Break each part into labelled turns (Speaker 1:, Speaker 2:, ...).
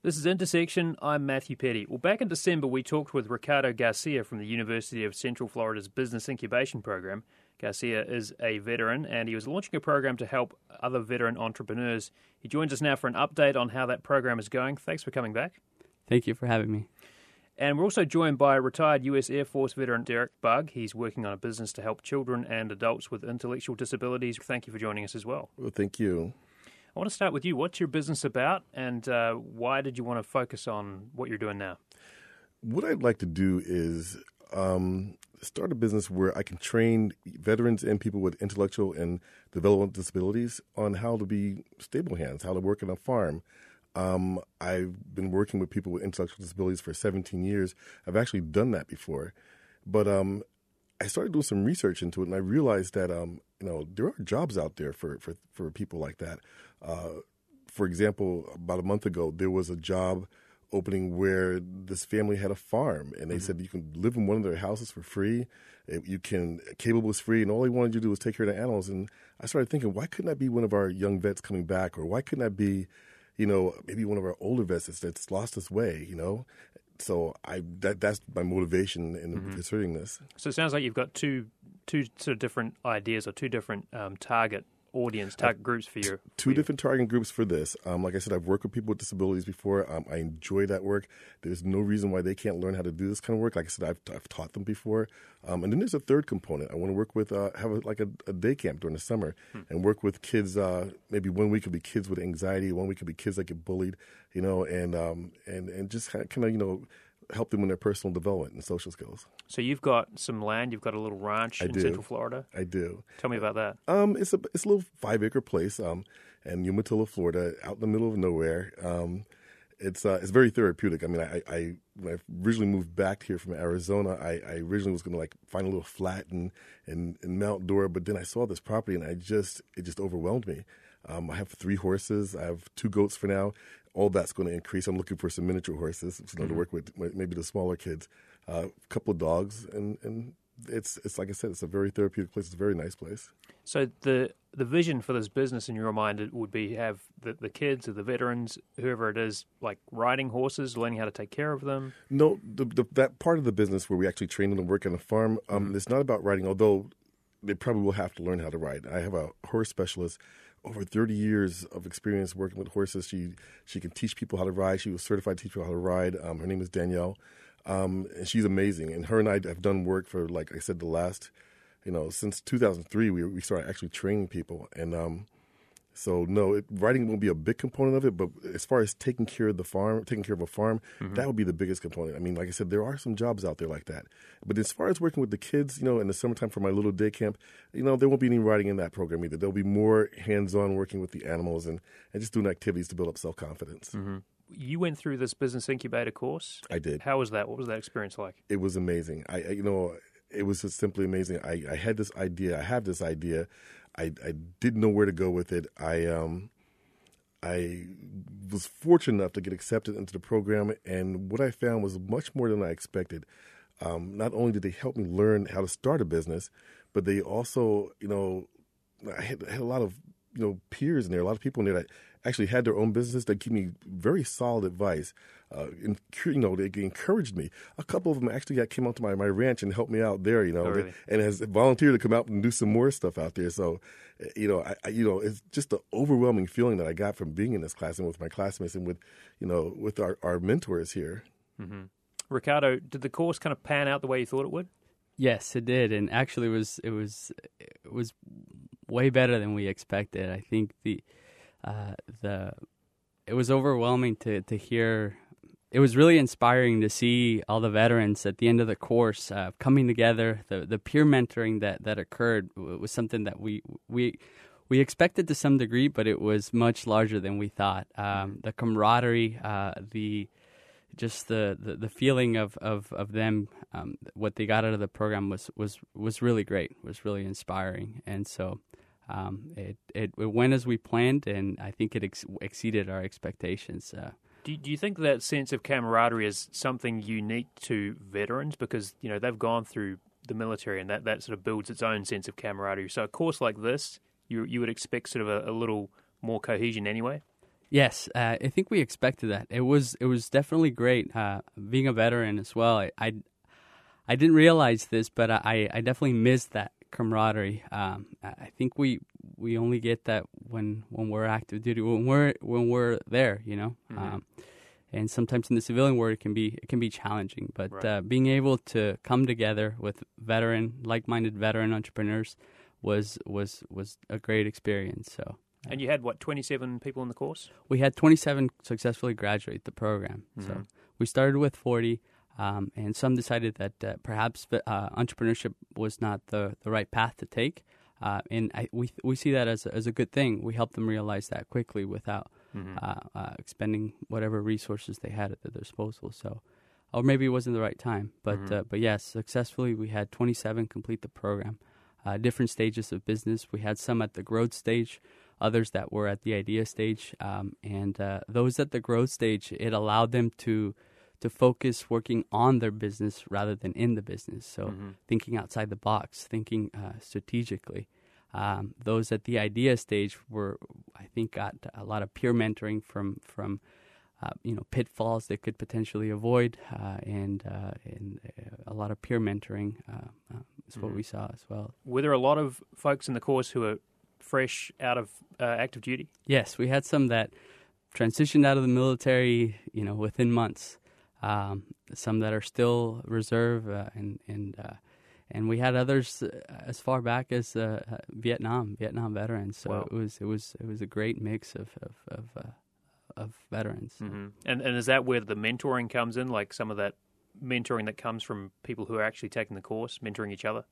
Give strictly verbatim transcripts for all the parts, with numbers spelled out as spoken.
Speaker 1: This is Intersection. I'm Matthew Petty. Well, back in December, we talked with Ricardo Garcia from the University of Central Florida's Business Incubation Program. Garcia is a veteran, and he was launching a program to help other veteran entrepreneurs. He joins us now for an update on how that program is going. Thanks for coming back.
Speaker 2: Thank you for having me.
Speaker 1: And we're also joined by retired U S Air Force veteran Derek Bugg. He's working on a business to help children and adults with intellectual disabilities. Thank you for joining us as well.
Speaker 3: Well, thank you.
Speaker 1: I want to start with you. What's your business about, and uh, why did you want to focus on what you're doing now?
Speaker 3: What I'd like to do is um, start a business where I can train veterans and people with intellectual and developmental disabilities on how to be stable hands, how to work on a farm. Um, I've been working with people with intellectual disabilities for seventeen years. I've actually done that before. But um, I started doing some research into it, and I realized that um, you know there are jobs out there for, for, for people like that. Uh, for example, about a month ago, there was a job opening where this family had a farm, and they mm-hmm. said you can live in one of their houses for free. You can cable was free, and all they wanted you to do was take care of the animals. And I started thinking, why couldn't that be one of our young vets coming back, or why couldn't that be, you know, maybe one of our older vets that's, that's lost his way, you know? So I that that's my motivation in mm-hmm. considering this.
Speaker 1: So it sounds like you've got two two sort of different ideas or two different um, target audience, target uh, groups for your...
Speaker 3: Two
Speaker 1: for your...
Speaker 3: different target groups for this. Um, like I said, I've worked with people with disabilities before. Um, I enjoy that work. There's no reason why they can't learn how to do this kind of work. Like I said, I've, I've taught them before. Um, and then there's a third component. I want to work with, uh, have a, like a, a day camp during the summer hmm. and work with kids. Uh, maybe one week could be kids with anxiety. One week could be kids that get bullied, you know, and, um, and, and just kind of, you know, help them in their personal development and social skills.
Speaker 1: So you've got some land, you've got a little ranch
Speaker 3: I
Speaker 1: in
Speaker 3: do.
Speaker 1: Central Florida?
Speaker 3: I do.
Speaker 1: Tell me about that.
Speaker 3: Um, it's a it's a little five-acre place um, in Umatilla, Florida, out in the middle of nowhere. Um, it's uh, it's very therapeutic. I mean, I, I when I originally moved back here from Arizona, I, I originally was going to like find a little flat in, in, in Mount Dora, but then I saw this property and I just it just overwhelmed me. Um, I have three horses. I have two goats for now. All that's going to increase. I'm looking for some miniature horses, you know, mm-hmm. to work with maybe the smaller kids. Uh, a couple of dogs, and, and it's it's like I said, it's a very therapeutic place. It's a very nice place.
Speaker 1: So the the vision for this business in your mind would be have the, the kids or the veterans, whoever it is, like riding horses, learning how to take care of them?
Speaker 3: No, the, the, that part of the business where we actually train them to work on a farm, um, mm-hmm. it's not about riding, although they probably will have to learn how to ride. I have a horse specialist. Over thirty years of experience working with horses. She she can teach people how to ride. She was certified to teach people how to ride. Um, her name is Danielle, um, and she's amazing. And her and I have done work for, like I said, the last, you know, since two thousand three, we we started actually training people. And um, so, no, it, riding won't be a big component of it, but as far as taking care of the farm, taking care of a farm, mm-hmm. that would be the biggest component. I mean, like I said, there are some jobs out there like that. But as far as working with the kids, you know, in the summertime for my little day camp, you know, there won't be any riding in that program either. There'll be more hands-on working with the animals and, and just doing activities to build up self-confidence.
Speaker 1: Mm-hmm. You went through this business incubator course.
Speaker 3: I did.
Speaker 1: How was that? What was that experience like?
Speaker 3: It was amazing. I, I you know, it was just simply amazing. I, I had this idea. I have this idea. I, I didn't know where to go with it. I um, I was fortunate enough to get accepted into the program, and what I found was much more than I expected. Um, not only did they help me learn how to start a business, but they also, you know, I had, had a lot of, you know, peers in there, a lot of people in there that actually had their own businesses that gave me very solid advice. Uh, and, you know, they encouraged me. A couple of them actually got, came out to my, my ranch and helped me out there, you know,
Speaker 1: oh, really?
Speaker 3: and has volunteered to come out and do some more stuff out there. So, you know, I, I, you know, it's just the overwhelming feeling that I got from being in this class and with my classmates and with, you know, with our, our mentors here.
Speaker 1: Mm-hmm. Ricardo, did the course kind of pan out the way you thought it would?
Speaker 2: Yes, it did, and actually, it was it was it was way better than we expected. I think the uh, the it was overwhelming to to hear. It was really inspiring to see all the veterans at the end of the course uh, coming together. The the peer mentoring that, that occurred was something that we we we expected to some degree, but it was much larger than we thought. Um, the camaraderie, uh, the just the, the, the feeling of, of, of them, um, what they got out of the program was, was, was really great, was really inspiring. And so um, it, it it went as we planned, and I think it ex- exceeded our expectations. Uh,
Speaker 1: do, do you think that sense of camaraderie is something unique to veterans? Because, you know, they've gone through the military, and that, that sort of builds its own sense of camaraderie. So a course like this, you you would expect sort of a, a little more cohesion anyway?
Speaker 2: Yes, uh, I think we expected that. It was it was definitely great. Uh, being a veteran as well, I, I I didn't realize this, but I, I definitely missed that camaraderie. Um, I think we we only get that when, when we're active duty, when we're when we're there, you know. Mm-hmm. Um, and sometimes in the civilian world, it can be it can be challenging. But right. uh, being able to come together with veteran, like-minded veteran entrepreneurs was was was a great experience. So.
Speaker 1: And you had, what, twenty-seven people in the course?
Speaker 2: We had twenty-seven successfully graduate the program. Mm-hmm. So we started with forty, um, and some decided that uh, perhaps uh, entrepreneurship was not the, the right path to take. Uh, and I, we we see that as a, as a good thing. We help them realize that quickly without mm-hmm. uh, uh, expending whatever resources they had at their disposal. So, or maybe it wasn't the right time. But mm-hmm. uh, but yes, successfully we had twenty-seven complete the program. Uh, different stages of business. We had some at the growth stage, others that were at the idea stage, um, and uh, those at the growth stage, it allowed them to to focus working on their business rather than in the business. So mm-hmm. thinking outside the box, thinking uh, strategically. Um, those at the idea stage were, I think, got a lot of peer mentoring from from uh, you know pitfalls they could potentially avoid, uh, and uh, and a lot of peer mentoring uh, uh, is mm-hmm. what we saw as well.
Speaker 1: Were there a lot of folks in the course who are fresh out of uh, active duty?
Speaker 2: Yes, we had some that transitioned out of the military, you know, within months. Um, some that are still reserve, uh, and and uh, and we had others uh, as far back as uh, Vietnam, Vietnam veterans. So wow. it was it was it was a great mix of of of, uh, of veterans.
Speaker 1: Mm-hmm. And and is that where the mentoring comes in? Like some of that mentoring that comes from people who are actually taking the course, mentoring each other?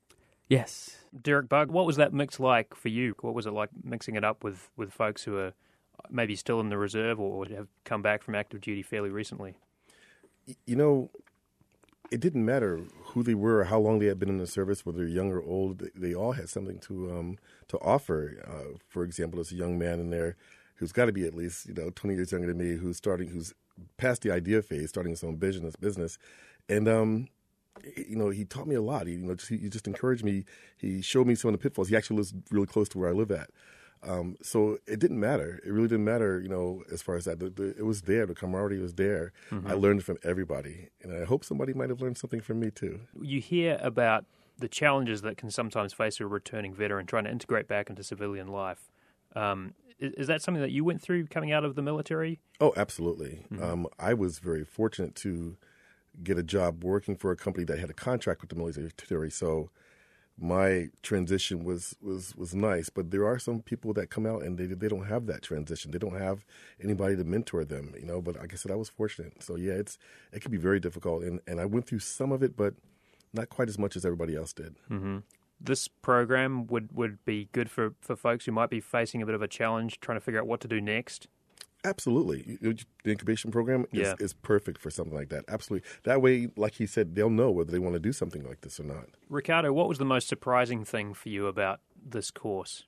Speaker 2: Yes.
Speaker 1: Derek Bug, what was that mix like for you? What was it like mixing it up with, with folks who are maybe still in the reserve or have come back from active duty fairly recently?
Speaker 3: You know, it didn't matter who they were or how long they had been in the service, whether young or old. They all had something to um, to offer. Uh, for example, there's a young man in there who's got to be at least you know twenty years younger than me, who's starting, who's past the idea phase, starting his own business, business, and um, you know, he taught me a lot. He, you know, just, he just encouraged me. He showed me some of the pitfalls. He actually lives really close to where I live at. Um, so it didn't matter. It really didn't matter, you know, as far as that. The, the, it was there. The camaraderie was there. Mm-hmm. I learned from everybody. And I hope somebody might have learned something from me, too.
Speaker 1: You hear about the challenges that can sometimes face a returning veteran trying to integrate back into civilian life. Um, is, is that something that you went through coming out of the military?
Speaker 3: Oh, absolutely. Mm-hmm. Um, I was very fortunate to get a job working for a company that had a contract with the military. So my transition was, was, was nice, but there are some people that come out and they they don't have that transition. They don't have anybody to mentor them, you know. But like I said, I was fortunate. So yeah, it's it can be very difficult, and, and I went through some of it, but not quite as much as everybody else did.
Speaker 1: Mm-hmm. This program would, would be good for, for folks who might be facing a bit of a challenge, trying to figure out what to do next.
Speaker 3: Absolutely. The incubation program is,
Speaker 1: yeah.
Speaker 3: is perfect for something like that. Absolutely. That way, like he said, they'll know whether they want to do something like this or not.
Speaker 1: Ricardo, what was the most surprising thing for you about this course?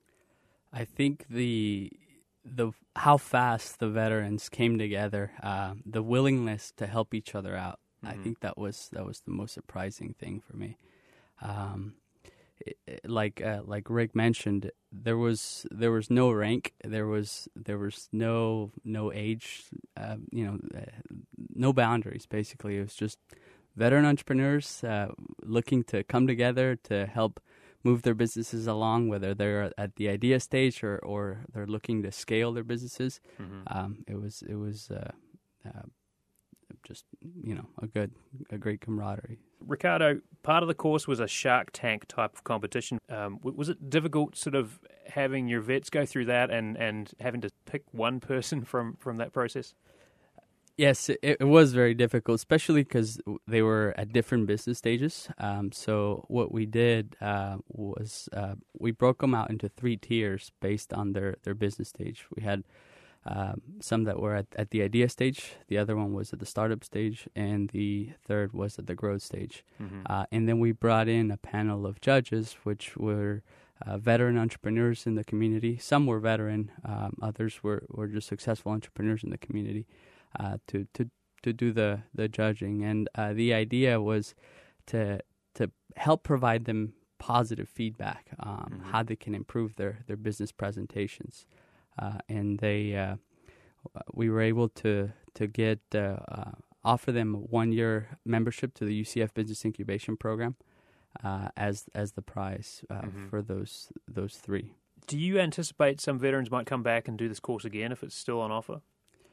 Speaker 2: I think the the how fast the veterans came together, uh, the willingness to help each other out. Mm-hmm. I think that was that was the most surprising thing for me. Um, it, it, like uh, like Rick mentioned, there was there was no rank, there was there was no no age, uh, you know, uh, no boundaries. Basically, it was just veteran entrepreneurs uh, looking to come together to help move their businesses along, whether they're at the idea stage or, or they're looking to scale their businesses. Mm-hmm. Um, it was it was uh, uh, just you know a good a great camaraderie.
Speaker 1: Ricardo, part of the course was a Shark Tank type of competition. Um, was it difficult, sort of having your vets go through that and, and having to pick one person from, from that process?
Speaker 2: Yes, it, it was very difficult, especially because they were at different business stages. Um, so what we did uh, was uh, we broke them out into three tiers based on their, their business stage. We had um, some that were at, at the idea stage, the other one was at the startup stage, and the third was at the growth stage. Mm-hmm. Uh, and then we brought in a panel of judges, which were uh, veteran entrepreneurs in the community. Some were veteran, um, others were, were just successful entrepreneurs in the community. Uh, to, to to do the, the judging, and uh, the idea was to to help provide them positive feedback, um, mm-hmm. how they can improve their, their business presentations, uh, and they uh, we were able to to get uh, uh, offer them a one year membership to the U C F Business Incubation Program uh, as as the prize uh, mm-hmm. for those those three.
Speaker 1: Do you anticipate some veterans might come back and do this course again if it's still on offer?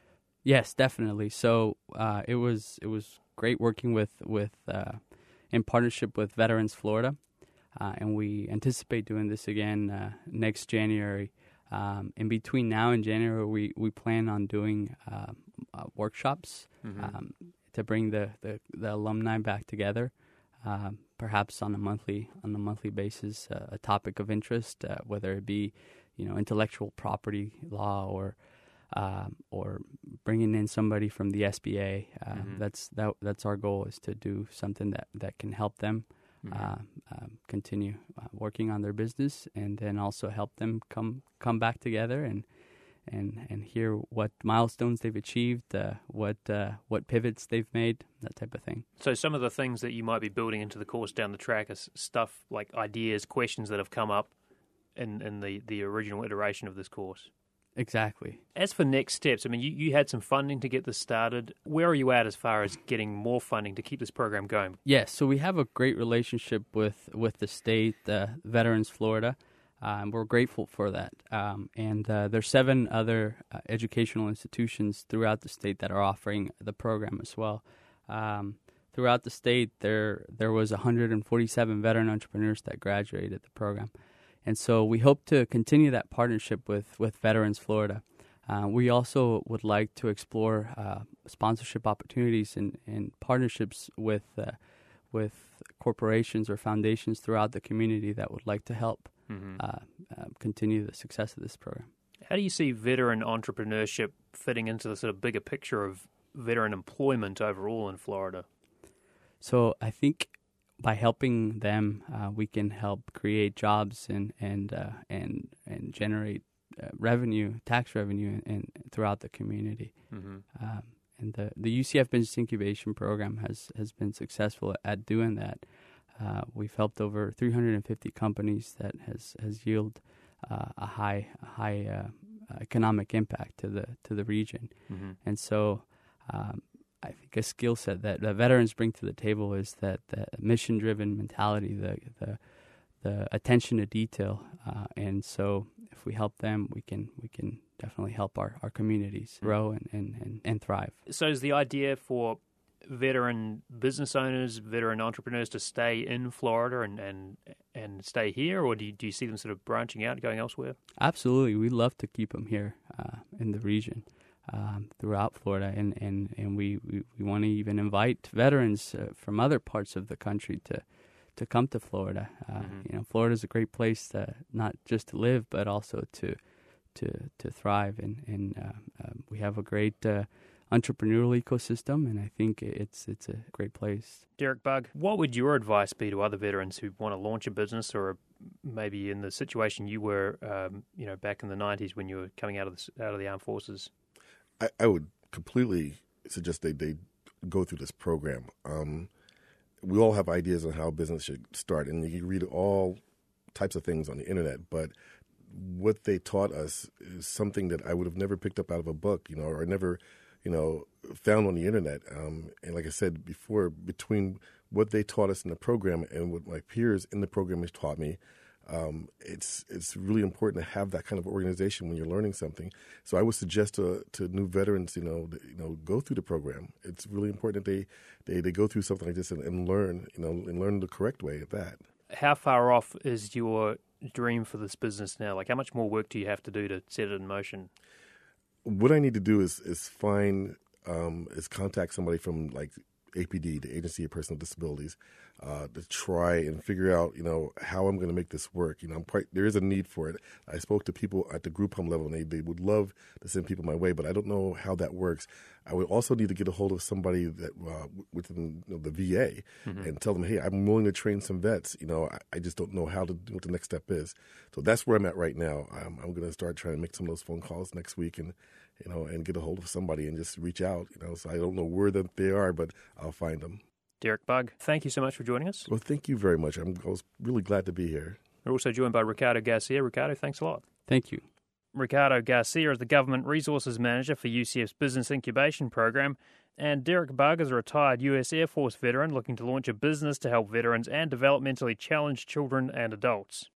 Speaker 2: Yes, definitely. So uh, it was it was great working with with uh, in partnership with Veterans Florida, uh, and we anticipate doing this again uh, next January. Um, in between now and January, we, we plan on doing uh, uh, workshops mm-hmm. um, to bring the, the, the alumni back together, uh, perhaps on a monthly on a monthly basis, uh, a topic of interest, uh, whether it be, you know, intellectual property law or um, or bringing in somebody from the S B A. Uh, mm-hmm. That's that that's our goal, is to do something that, that can help them. Mm-hmm. Uh, um, continue uh, working on their business, and then also help them come come back together and and and hear what milestones they've achieved, uh, what uh, what pivots they've made, that type of thing.
Speaker 1: So some of the things that you might be building into the course down the track is stuff like ideas, questions that have come up in, in the, the original iteration of this course.
Speaker 2: Exactly.
Speaker 1: As for next steps, I mean, you, you had some funding to get this started. Where are you at as far as getting more funding to keep this program going?
Speaker 2: Yes, so we have a great relationship with, with the state, uh, Veterans Florida, uh, and we're grateful for that. Um, and uh, there's seven other uh, educational institutions throughout the state that are offering the program as well. Um, throughout the state, there there was one hundred forty-seven veteran entrepreneurs that graduated the program. And so we hope to continue that partnership with, with Veterans Florida. Uh, we also would like to explore uh, sponsorship opportunities and, and partnerships with uh, with corporations or foundations throughout the community that would like to help mm-hmm. uh, uh, continue the success of this program.
Speaker 1: How do you see veteran entrepreneurship fitting into the sort of bigger picture of veteran employment overall in Florida?
Speaker 2: So I think by helping them, uh, we can help create jobs and and uh, and and generate uh, revenue, tax revenue, and, and throughout the community. Mm-hmm. Um, and the the U C F Business Incubation Program has has been successful at doing that. Uh, we've helped over three hundred fifty companies that has has yielded uh, a high a high uh, economic impact to the to the region, mm-hmm. and so. Um, I think a skill set that the veterans bring to the table is that the mission-driven mentality, the the, the attention to detail, uh, and so if we help them, we can we can definitely help our, our communities grow and, and, and, and thrive.
Speaker 1: So is the idea for veteran business owners, veteran entrepreneurs to stay in Florida and, and, and stay here, or do you, do you see them sort of branching out, going elsewhere?
Speaker 2: Absolutely. We love to keep them here uh, in the region. Um, throughout Florida, and, and, and we, we, we want to even invite veterans uh, from other parts of the country to to come to Florida. Uh, mm-hmm. You know, Florida is a great place to, not just to live, but also to to to thrive. And, and uh, uh, we have a great uh, entrepreneurial ecosystem, and I think it's it's a great place.
Speaker 1: Derek Bugg, what would your advice be to other veterans who want to launch a business, or maybe in the situation you were, um, you know, back in the nineties when you were coming out of the, out of the armed forces?
Speaker 3: I, I would completely suggest they, they go through this program. Um, we all have ideas on how business should start, and you can read all types of things on the internet, but what they taught us is something that I would have never picked up out of a book, you know, or never, you know, found on the internet. Um, and like I said before, between what they taught us in the program and what my peers in the program has taught me, Um, it's it's really important to have that kind of organization when you're learning something. So I would suggest to to new veterans, you know, that, you know, go through the program. It's really important that they, they, they go through something like this and, and learn, you know, and learn the correct way at that.
Speaker 1: How far off is your dream for this business now? Like, how much more work do you have to do to set it in motion?
Speaker 3: What I need to do is is find um, is contact somebody from like A P D, the Agency of Personal Disabilities, uh, to try and figure out, you know, how I'm going to make this work. You know, I'm quite, there is a need for it. I spoke to people at the group home level, and they, they would love to send people my way, but I don't know how that works. I would also need to get a hold of somebody that uh, within you know, the V A mm-hmm. and tell them, hey, I'm willing to train some vets. You know, I, I just don't know how to do what the next step is. So that's where I'm at right now. I'm, I'm going to start trying to make some of those phone calls next week and, you know, and get a hold of somebody and just reach out, you know. So I don't know where that they are, but I'll find them.
Speaker 1: Derek Bugg, thank you so much for joining us.
Speaker 3: Well, thank you very much. I'm, I was really glad to be here.
Speaker 1: We're also joined by Ricardo Garcia. Ricardo, thanks a lot.
Speaker 2: Thank you.
Speaker 1: Ricardo Garcia is the Government Resources Manager for U C F's Business Incubation Program, and Derek Bug is a retired U S Air Force veteran looking to launch a business to help veterans and developmentally challenged children and adults.